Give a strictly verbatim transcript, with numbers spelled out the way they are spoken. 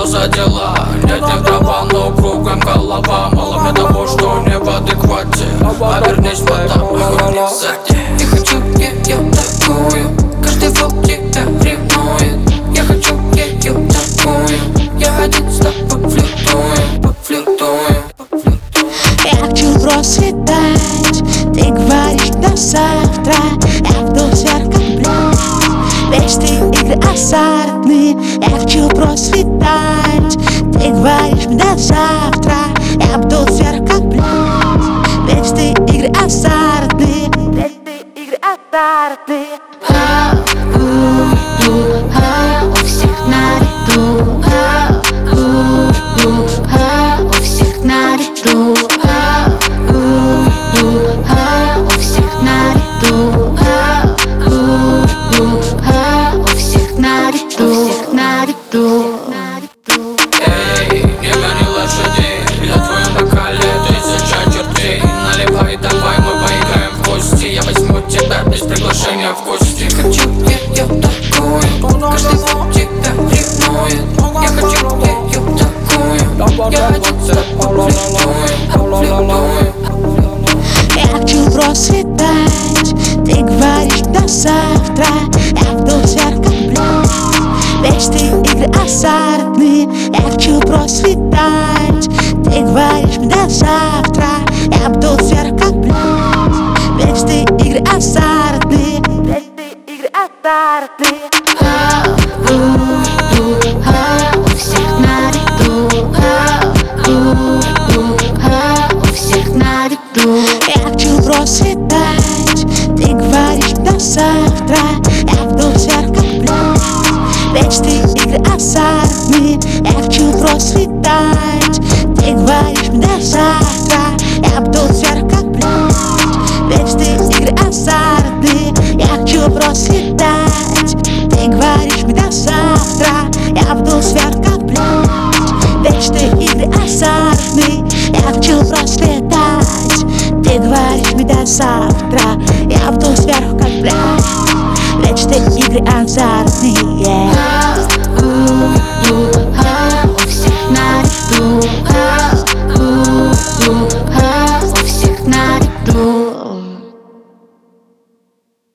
что за дела? Нет, не права, но кругом голова. Мало мне того, что не в адеквате. Обернись, мадам, охотник сзади. Я хочу ее такую, каждый волк тебя ревнует. Я хочу ее такую, я один с тобой флиртую, пофлиртую, пофлиртую. Я хочу просветать, ты говоришь до завтра. Я вдруг сверх как блядь, мечты, игры азартные. Я хочу просветать, ты говоришь до завтра. Я вдруг сверх как блядь, мечты, игры азартные. Мечты, игры азартные. Ха-у-ю, ха, у всех на виду. Ха-у-ю, ха, у всех на виду. Ха-у-ю, ха, у всех на виду. Ха-у-ю, ха, у всех на виду. Всех на виду. Эй, не гони лошадей, я в твоем бокале тысяча чертей. Наливай, давай, мы поиграем в гости. Я возьму тебя без приглашения в гости. Хочу ее такую, каждый волк тебя ревнует. Я хочу ее такую, я один с тобой флиртую, пофлиртую. Я хочу просветать, ты говоришь до завтра. Я вдруг сверх как блядь, мечты, игры азартные. Я хочу просветать, ты говоришь до завтра. Я вдруг сверх как блядь, мечты, игры азартные. Мечты, игры азартные. Ха-у-ю, ха, у всех на виду. Ха-у-ю, ха, у всех на виду. Я хочу просветать, ты говоришь до завтра. Я вдруг сверх как блядь, мечты, игры азартные. Я хочу просветать, ты говоришь до завтра. Я вдруг сверх как блядь, мечты, игры азартные. Я хочу просветать, ты говоришь до завтра. Я вдруг сверх как блядь, мечты, игры азартные. Я хочу просветать, ты говоришь до завтра. Я вдруг сверху как блядь, мечты, игры азартные.